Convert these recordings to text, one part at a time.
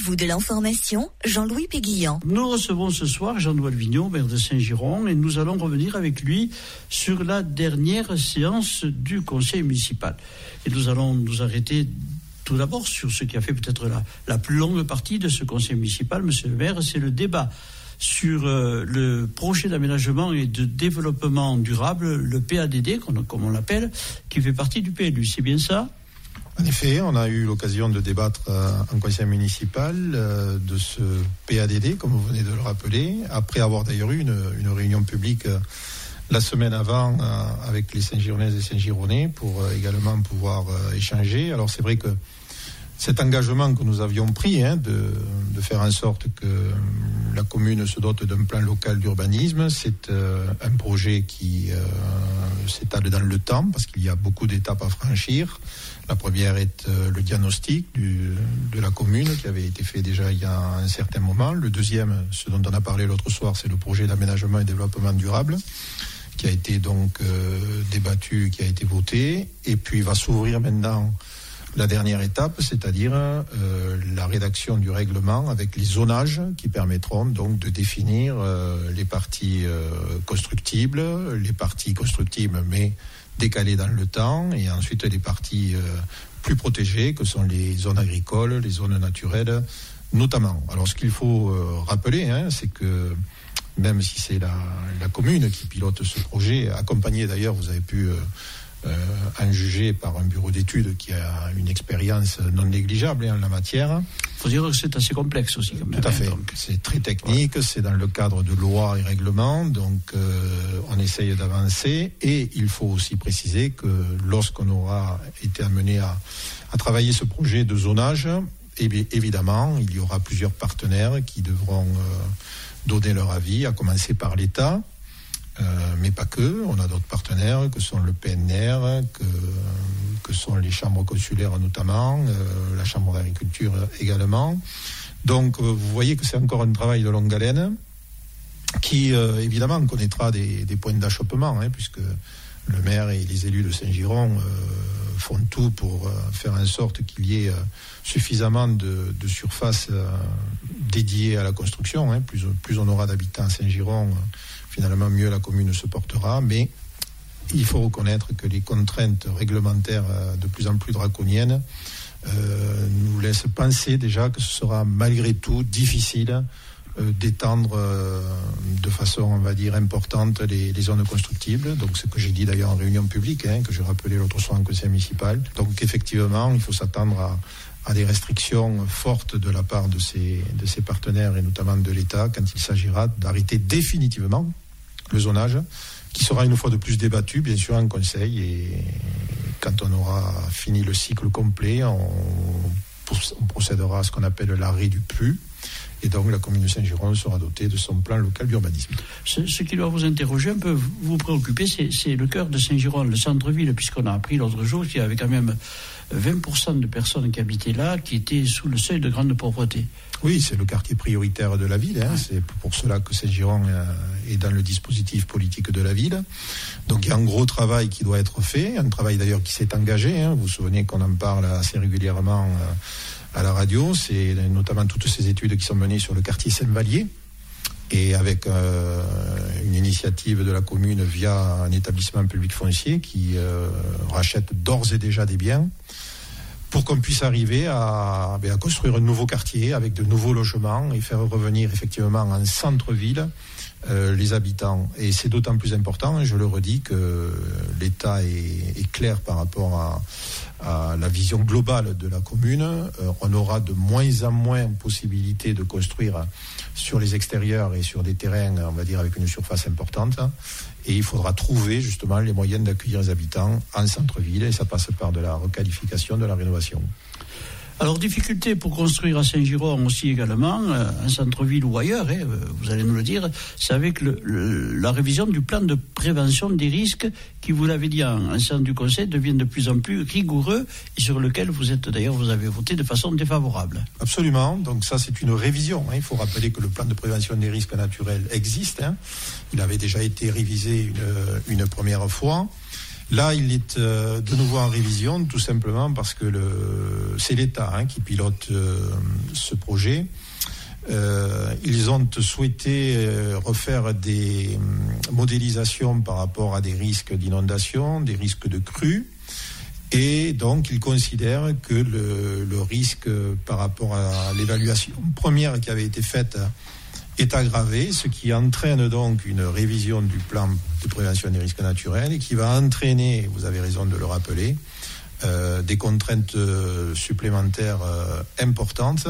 rendez-vous de l'information, Jean-Louis Péguillan. Nous recevons ce soir Jean-Noël Vignon, maire de Saint-Giron, et nous allons revenir avec lui sur la dernière séance du conseil municipal. Et nous allons nous arrêter tout d'abord sur ce qui a fait peut-être la plus longue partie de ce conseil municipal, monsieur le maire, c'est le débat sur le projet d'aménagement et de développement durable, le PADD, comme on l'appelle, qui fait partie du PLU. C'est bien ça ? En effet, on a eu l'occasion de débattre en conseil municipal de ce PADD, comme vous venez de le rappeler, après avoir d'ailleurs eu une réunion publique la semaine avant avec les Saint-Gironnaises et Saint-Gironnais pour également pouvoir échanger. Alors c'est vrai que cet engagement que nous avions pris de faire en sorte que la commune se dote d'un plan local d'urbanisme, c'est un projet qui s'étale dans le temps parce qu'il y a beaucoup d'étapes à franchir. La première est le diagnostic de la commune qui avait été fait déjà il y a un certain moment. Le deuxième, ce dont on a parlé l'autre soir, c'est le projet d'aménagement et développement durable qui a été donc débattu, qui a été voté. Et puis va s'ouvrir maintenant la dernière étape, c'est-à-dire la rédaction du règlement avec les zonages qui permettront donc de définir les parties constructibles mais décalées dans le temps, et ensuite les parties plus protégées que sont les zones agricoles, les zones naturelles notamment. Alors ce qu'il faut rappeler, c'est que même si c'est la commune qui pilote ce projet, accompagné d'ailleurs, vous avez pu en juger par un bureau d'études qui a une expérience non négligeable en la matière. Il faut dire que c'est assez complexe aussi. Quand même, tout à fait. Donc, c'est très technique, ouais. C'est dans le cadre de lois et règlements, donc on essaye d'avancer. Et il faut aussi préciser que lorsqu'on aura été amené à travailler ce projet de zonage, eh bien, évidemment, il y aura plusieurs partenaires qui devront donner leur avis, à commencer par l'État. Mais pas que, on a d'autres partenaires que sont le PNR, que sont les chambres consulaires notamment, la chambre d'agriculture également. Donc vous voyez que c'est encore un travail de longue haleine qui évidemment connaîtra des points d'achoppement, puisque le maire et les élus de Saint-Giron font tout pour faire en sorte qu'il y ait suffisamment de surface dédiée à la construction. Plus on aura d'habitants à Saint-Giron, finalement mieux la commune se portera, mais il faut reconnaître que les contraintes réglementaires de plus en plus draconiennes nous laissent penser déjà que ce sera malgré tout difficile d'étendre de façon, on va dire, importante les zones constructibles. Donc ce que j'ai dit d'ailleurs en réunion publique, que j'ai rappelé l'autre soir en conseil municipal. Donc effectivement, il faut s'attendre à des restrictions fortes de la part de ces partenaires et notamment de l'État quand il s'agira d'arrêter définitivement le zonage, qui sera une fois de plus débattu bien sûr en conseil, et quand on aura fini le cycle complet, on procédera à ce qu'on appelle l'arrêt du PLU. Et donc la commune de Saint-Giron sera dotée de son plan local d'urbanisme. Ce qui doit vous interroger un peu, vous préoccuper, c'est le cœur de Saint-Giron, le centre-ville, puisqu'on a appris l'autre jour qu'il y avait quand même 20% de personnes qui habitaient là, qui étaient sous le seuil de grande pauvreté. Oui, c'est le quartier prioritaire de la ville. Ouais. C'est pour cela que Saint-Giron est dans le dispositif politique de la ville. Donc il y a un gros travail qui doit être fait, un travail d'ailleurs qui s'est engagé. Vous vous souvenez qu'on en parle assez régulièrement à la radio. C'est notamment toutes ces études qui sont menées sur le quartier Saint-Vallier, et avec une initiative de la commune via un établissement public foncier qui rachète d'ores et déjà des biens pour qu'on puisse arriver à construire un nouveau quartier avec de nouveaux logements et faire revenir effectivement en centre-ville les habitants. Et c'est d'autant plus important, je le redis, que l'État est clair par rapport à la vision globale de la commune. On aura de moins en moins possibilité de construire sur les extérieurs et sur des terrains, on va dire, avec une surface importante. Et il faudra trouver justement les moyens d'accueillir les habitants en centre-ville, et ça passe par de la requalification, de la rénovation. Alors, difficulté pour construire à Saint-Giron aussi également, en centre-ville ou ailleurs, vous allez nous le dire, c'est avec la révision du plan de prévention des risques qui, vous l'avez dit en séance du Conseil, devient de plus en plus rigoureux et sur lequel vous avez voté de façon défavorable. Absolument, donc ça c'est une révision. Il faut rappeler que le plan de prévention des risques naturels existe. Il avait déjà été révisé une première fois. Là, il est de nouveau en révision, tout simplement parce que c'est l'État qui pilote ce projet. Ils ont souhaité refaire des modélisations par rapport à des risques d'inondation, des risques de crues. Et donc, ils considèrent que le risque par rapport à l'évaluation première qui avait été faite est aggravé, ce qui entraîne donc une révision du plan de prévention des risques naturels et qui va entraîner, vous avez raison de le rappeler, des contraintes supplémentaires importantes.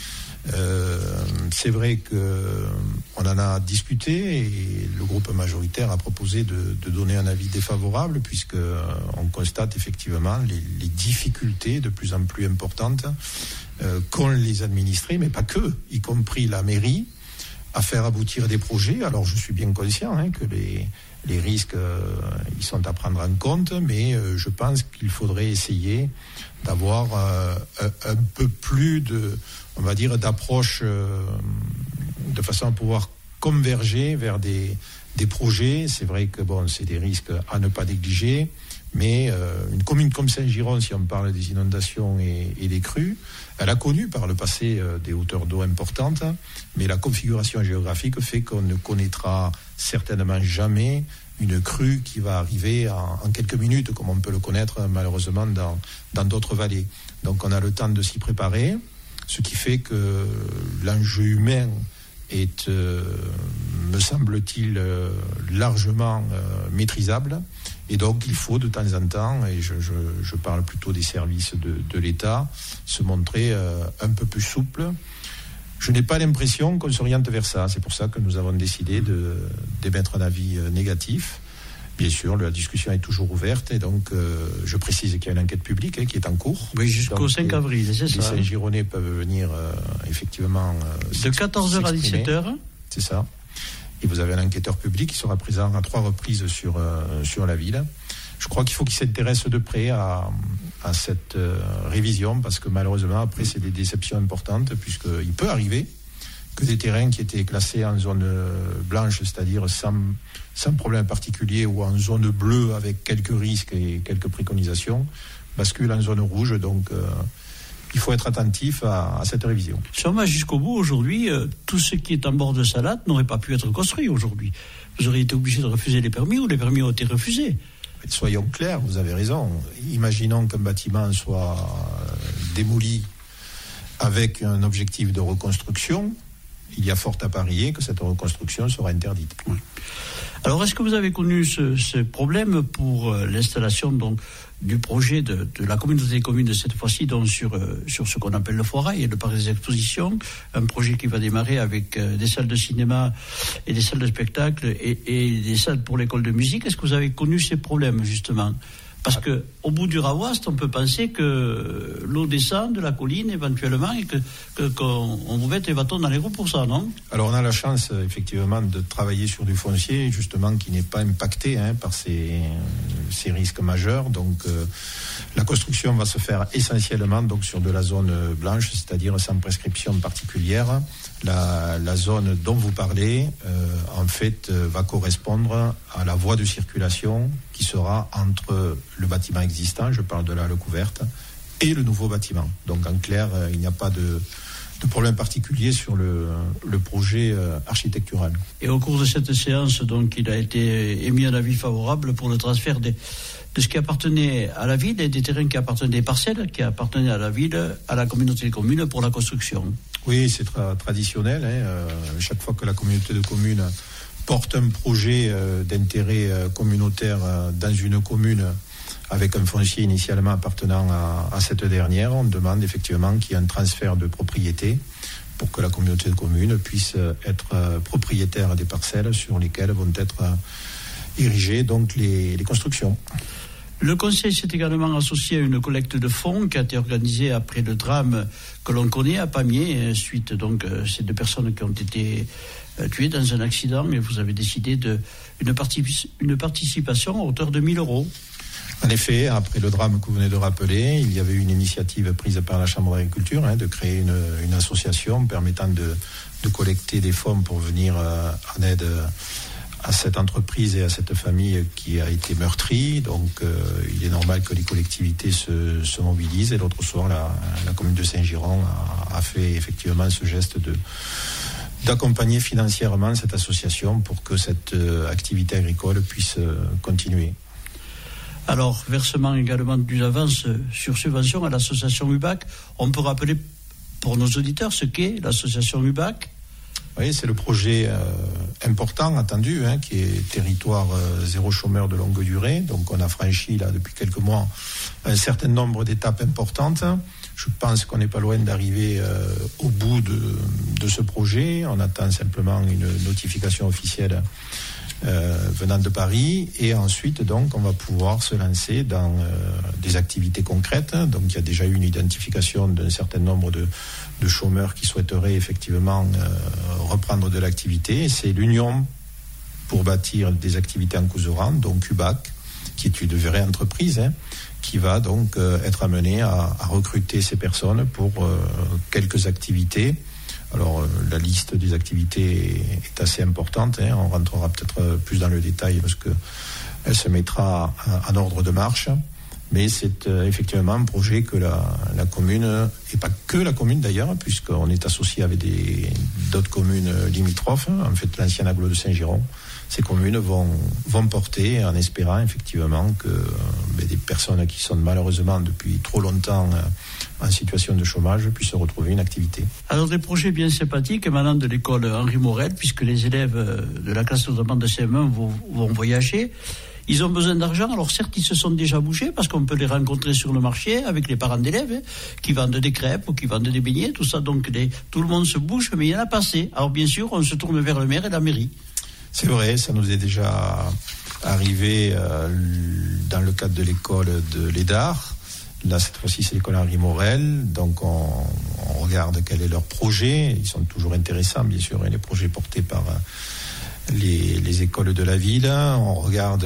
C'est vrai qu'on en a discuté et le groupe majoritaire a proposé de donner un avis défavorable puisqu'on constate effectivement les difficultés de plus en plus importantes qu'ont les administrés, mais pas que, y compris la mairie, à faire aboutir des projets. Alors je suis bien conscient que les risques ils sont à prendre en compte, mais je pense qu'il faudrait essayer d'avoir un peu plus d'approche de façon à pouvoir converger vers des projets. C'est vrai que c'est des risques à ne pas négliger, mais une commune comme Saint-Giron, si on parle des inondations et des crues, elle a connu par le passé des hauteurs d'eau importantes, mais la configuration géographique fait qu'on ne connaîtra certainement jamais une crue qui va arriver en quelques minutes, comme on peut le connaître malheureusement dans d'autres vallées. Donc on a le temps de s'y préparer, ce qui fait que l'enjeu humain est, me semble-t-il, largement maîtrisable. Et donc, il faut de temps en temps, et je parle plutôt des services de l'État, se montrer un peu plus souple. Je n'ai pas l'impression qu'on s'oriente vers ça. C'est pour ça que nous avons décidé d'émettre un avis négatif. Bien sûr, la discussion est toujours ouverte et donc je précise qu'il y a une enquête publique qui est en cours. Oui, jusqu'au 5 avril, c'est ça. Les Saint-Gironnais peuvent venir effectivement... de 14h à 17h. C'est ça. Et vous avez un enquêteur public qui sera présent à 3 reprises sur la ville. Je crois qu'il faut qu'il s'intéresse de près à cette révision parce que malheureusement, après, c'est des déceptions importantes puisqu'il peut arriver que des terrains qui étaient classés en zone blanche, c'est-à-dire sans problème particulier, ou en zone bleue avec quelques risques et quelques préconisations, basculent en zone rouge. Donc, il faut être attentif à cette révision. Si on va jusqu'au bout, aujourd'hui, tout ce qui est en bord de Salate n'aurait pas pu être construit aujourd'hui. Vous auriez été obligé de refuser les permis ou les permis ont été refusés. Soyons clairs, vous avez raison. Imaginons qu'un bâtiment soit démoli avec un objectif de reconstruction. Il y a fort à parier que cette reconstruction sera interdite. Oui. Alors, est-ce que vous avez connu ce problème pour l'installation donc, du projet de la communauté des communes, cette fois-ci, donc, sur ce qu'on appelle le Foirail et le parc des expositions, un projet qui va démarrer avec des salles de cinéma et des salles de spectacle et des salles pour l'école de musique. Est-ce que vous avez connu ces problèmes, justement ? Parce qu'au bout du Rawast, on peut penser que l'eau descend de la colline éventuellement et qu'on vous mette les bâtons dans les roues pour ça, non ? Alors on a la chance effectivement de travailler sur du foncier justement qui n'est pas impacté par ces risques majeurs. Donc la construction va se faire essentiellement donc, sur de la zone blanche, c'est-à-dire sans prescription particulière. La zone dont vous parlez, en fait, va correspondre à la voie de circulation qui sera entre le bâtiment existant, je parle de la halle couverte, et le nouveau bâtiment. Donc, en clair, il n'y a pas de problème particulier sur le projet architectural. Et au cours de cette séance, donc, il a été émis un avis favorable pour le transfert de ce qui appartenait à la ville et des terrains qui appartenaient, des parcelles qui appartenaient à la ville, à la communauté des communes pour la construction. Oui, c'est traditionnel. Chaque fois que la communauté de communes porte un projet d'intérêt communautaire dans une commune avec un foncier initialement appartenant à cette dernière, on demande effectivement qu'il y ait un transfert de propriété pour que la communauté de communes puisse être propriétaire des parcelles sur lesquelles vont être érigées donc les constructions. Le conseil s'est également associé à une collecte de fonds qui a été organisée après le drame que l'on connaît à Pamiers, suite donc ces 2 personnes qui ont été tuées dans un accident, et vous avez décidé une participation à hauteur de 1 000 €. En effet, après le drame que vous venez de rappeler, il y avait une initiative prise par la Chambre d'agriculture de créer une association permettant de collecter des fonds pour venir en aide à cette entreprise et à cette famille qui a été meurtrie. Donc il est normal que les collectivités se mobilisent. Et l'autre soir, la commune de Saint-Giron a fait effectivement ce geste d'accompagner financièrement cette association pour que cette activité agricole puisse continuer. Alors, versement également d'une avance sur subvention à l'association UBAC. On peut rappeler pour nos auditeurs ce qu'est l'association UBAC ? Oui, c'est le projet important, attendu, qui est territoire zéro chômeur de longue durée. Donc on a franchi là depuis quelques mois un certain nombre d'étapes importantes. Je pense qu'on n'est pas loin d'arriver au bout de ce projet. On attend simplement une notification officielle venant de Paris, et ensuite donc on va pouvoir se lancer dans des activités concrètes. Donc il y a déjà eu une identification d'un certain nombre de chômeurs qui souhaiteraient effectivement reprendre de l'activité. Et c'est l'Union pour bâtir des activités en Couserans, donc UBAC, qui est une vraie entreprise, qui va donc être amenée à recruter ces personnes pour quelques activités. Alors la liste des activités est assez importante, on rentrera peut-être plus dans le détail parce qu'elle se mettra en ordre de marche. Mais c'est effectivement un projet que la commune, et pas que la commune d'ailleurs, puisqu'on est associé avec d'autres communes limitrophes, en fait l'ancien aglo de Saint-Giron. Ces communes vont porter en espérant effectivement que des personnes qui sont malheureusement depuis trop longtemps en situation de chômage puissent retrouver une activité. Alors des projets bien sympathiques émanant de l'école Henri Morel, puisque les élèves de la classe notamment de CM1 vont voyager. Ils ont besoin d'argent. Alors certes, ils se sont déjà bougés parce qu'on peut les rencontrer sur le marché avec les parents d'élèves qui vendent des crêpes ou qui vendent des beignets, tout ça. Donc tout le monde se bouge, mais il y en a pas assez. Alors bien sûr, on se tourne vers le maire et la mairie. C'est vrai, ça nous est déjà arrivé dans le cadre de l'école de l'EDAR. Là, cette fois-ci, c'est l'école Henri Morel. Donc, on regarde quel est leur projet. Ils sont toujours intéressants, bien sûr, les projets portés par les écoles de la ville. On regarde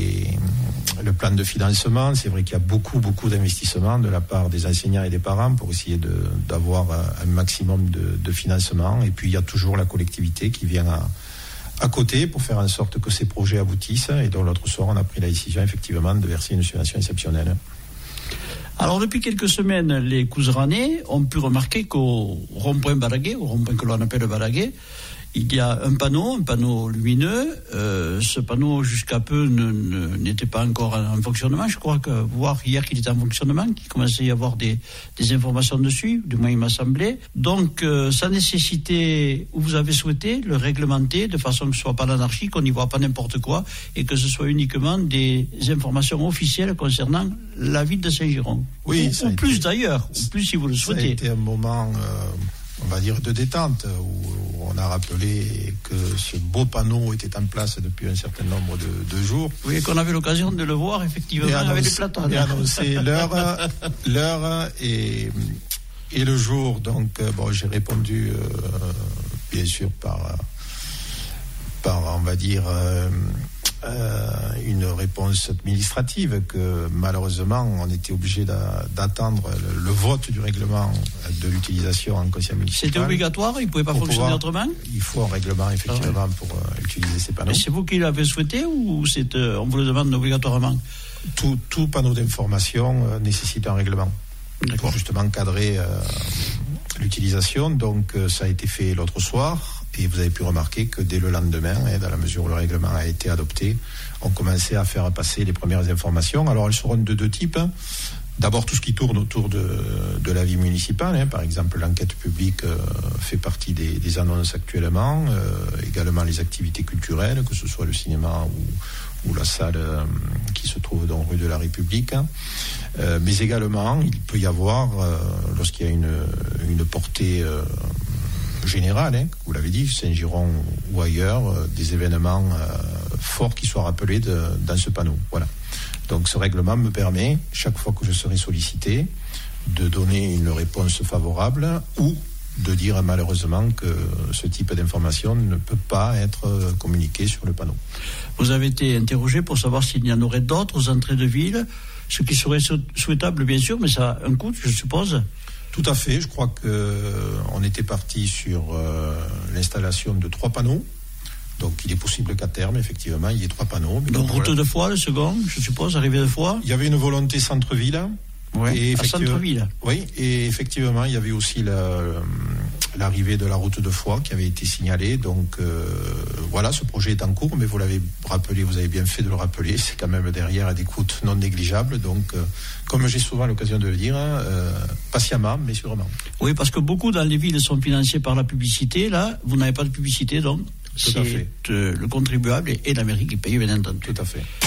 le plan de financement. C'est vrai qu'il y a beaucoup d'investissements de la part des enseignants et des parents pour essayer d'avoir un maximum de financement. Et puis, il y a toujours la collectivité qui vient à côté pour faire en sorte que ces projets aboutissent. Et donc, l'autre soir, on a pris la décision, effectivement, de verser une subvention exceptionnelle. Alors, depuis quelques semaines, les Couseranais ont pu remarquer qu'au rond-point Balaguer, au rond-point que l'on appelle Balaguer, il y a un panneau lumineux. Ce panneau, jusqu'à peu, n'était pas encore en fonctionnement. Je crois que voir hier qu'il était en fonctionnement, qu'il commençait à y avoir des informations dessus, du moins il m'a semblé. Donc, ça nécessitait, ou vous avez souhaité, le réglementer de façon que ce soit pas l'anarchie, qu'on n'y voit pas n'importe quoi, et que ce soit uniquement des informations officielles concernant la ville de Saint-Giron. Oui, ou plus d'ailleurs, ou plus si vous le souhaitez. Ça a été un moment, on va dire, de détente, où on a rappelé que ce beau panneau était en place depuis un certain nombre de jours. Oui, et qu'on avait l'occasion de le voir, effectivement, avec les platanes. Et annoncer l'heure et le jour. Donc, j'ai répondu, bien sûr, par on va dire, une réponse administrative que malheureusement on était obligé d'attendre le vote du règlement de l'utilisation en conseil municipal. C'était obligatoire, il ne pouvait pas fonctionner autrement. Il faut un règlement effectivement pour utiliser ces panneaux. Mais c'est vous qui l'avez souhaité ou on vous le demande obligatoirement? Tout panneau d'information nécessite un règlement pour justement cadrer l'utilisation. Donc ça a été fait l'autre soir. Et vous avez pu remarquer que dès le lendemain, dans la mesure où le règlement a été adopté, on commençait à faire passer les premières informations. Alors elles seront de deux types. D'abord tout ce qui tourne autour de la vie municipale. Par exemple, l'enquête publique fait partie des annonces actuellement. Également les activités culturelles, que ce soit le cinéma ou la salle qui se trouve dans rue de la République. Mais également, il peut y avoir, lorsqu'il y a une portée général, vous l'avez dit, Saint-Giron ou ailleurs, des événements forts qui soient rappelés dans ce panneau. Voilà. Donc ce règlement me permet, chaque fois que je serai sollicité, de donner une réponse favorable ou de dire malheureusement que ce type d'information ne peut pas être communiqué sur le panneau. Vous avez été interrogé pour savoir s'il y en aurait d'autres aux entrées de ville, ce qui serait souhaitable bien sûr, mais ça a un coût, je suppose. Tout à fait, je crois qu'on était parti sur l'installation de 3 panneaux. Donc il est possible qu'à terme, effectivement, il y ait 3 panneaux. Donc route de Foix, le second, je suppose, arrivée de Foix. Il y avait une volonté centre-ville. Oui, à centre-ville. Oui, et effectivement, il y avait aussi l'arrivée de la route de Foix qui avait été signalée. Donc voilà, ce projet est en cours, mais vous l'avez rappelé, vous avez bien fait de le rappeler, c'est quand même derrière des coûts non négligeables. Donc, comme j'ai souvent l'occasion de le dire, patiemment, mais sûrement. Oui, parce que beaucoup dans les villes sont financées par la publicité. Là, vous n'avez pas de publicité, donc tout à fait. Le contribuable et la mairie qui paye, bien entendu. Tout à fait.